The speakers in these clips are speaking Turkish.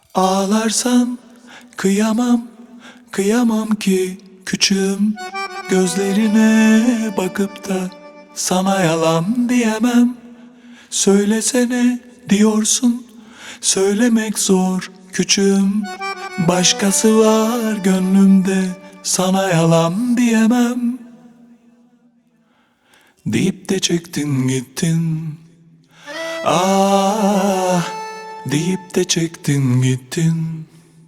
Ağlarsan kıyamam, kıyamam ki küçüğüm. Gözlerine bakıp da sana yalan diyemem. Söylesene diyorsun, söylemek zor küçüğüm. Başkası var gönlümde, sana yalan diyemem. Deyip de çektin gittin. Ah, deyip de çektin gittin.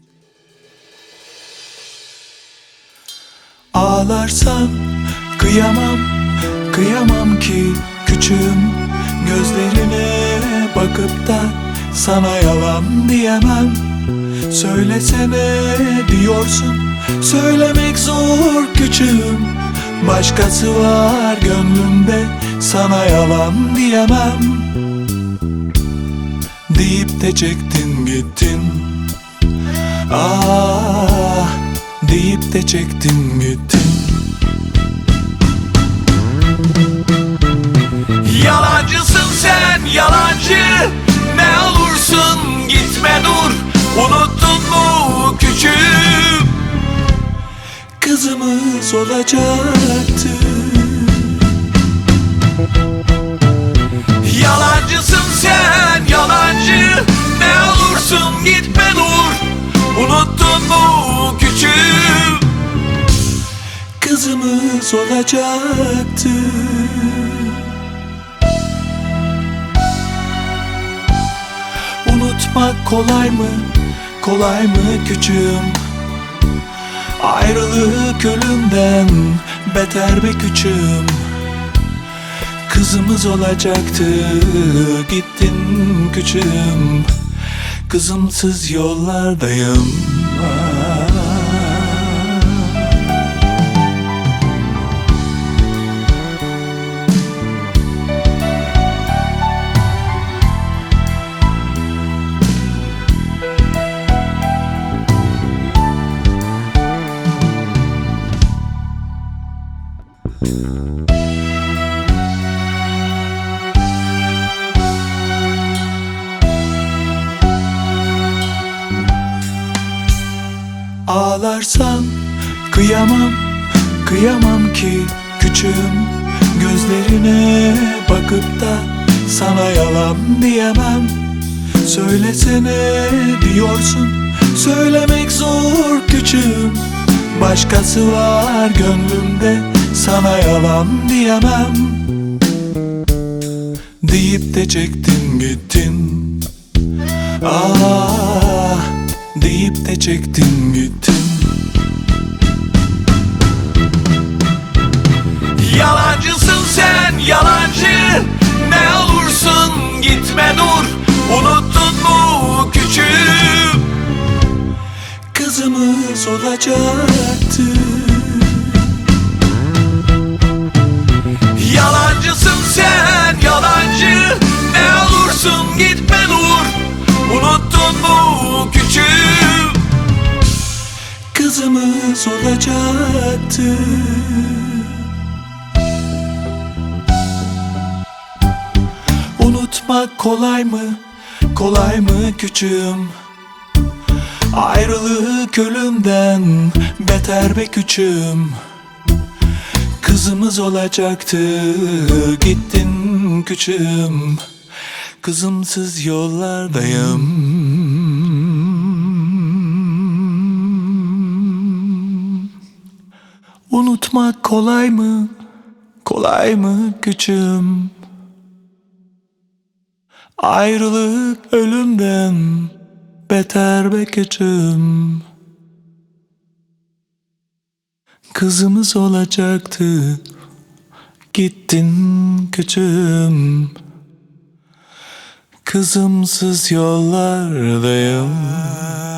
Ağlarsan kıyamam, kıyamam ki küçüğüm. Gözlerine bakıp da sana yalan diyemem. Söylesene diyorsun, söylemek zor küçüğüm. Başkası var gönlümde, sana yalan diyemem. Deyip de çektin gittin. Ah, deyip de çektin gittin. Yalancısın sen yalancı, ne olursun gitme dur. Unuttun mu küçüğüm? Kızımız olacaktı. Yalancısın sen yalancı, ne olursun gitme dur. Unuttun mu küçüğüm? Kızımız olacaktı. Unutmak kolay mı, kolay mı küçüğüm? Ayrılık ölümden beter be küçüğüm. Kızımız olacaktı, gittin küçüğüm. Kızımsız yollardayım. Ağlarsan kıyamam, kıyamam ki küçüğüm. Gözlerine bakıp da sana yalan diyemem. Söylesene diyorsun, söylemek zor küçüğüm. Başkası var gönlümde, sana yalan diyemem. Deyip de çektin gittin. Ah, deyip de çektin gittin. Yalancısın sen yalancı, ne olursun gitme dur. Unuttun mu küçüğüm? Kızımız olacaktı. Yalancısın sen yalancı, ne olursun gitme dur. Unuttun mu küçüğüm? Kızımız olacaktı. Unutmak kolay mı, kolay mı küçüğüm? Ayrılık ölümden beter be küçüğüm. Kızımız olacaktı, gittin küçüğüm. Kızımsız yollardayım. Unutmak kolay mı, kolay mı küçüğüm? Ayrılık ölümden beter be küçüğüm. Kızımız olacaktı, gittin küçüğüm. Kızımsız yollardayım.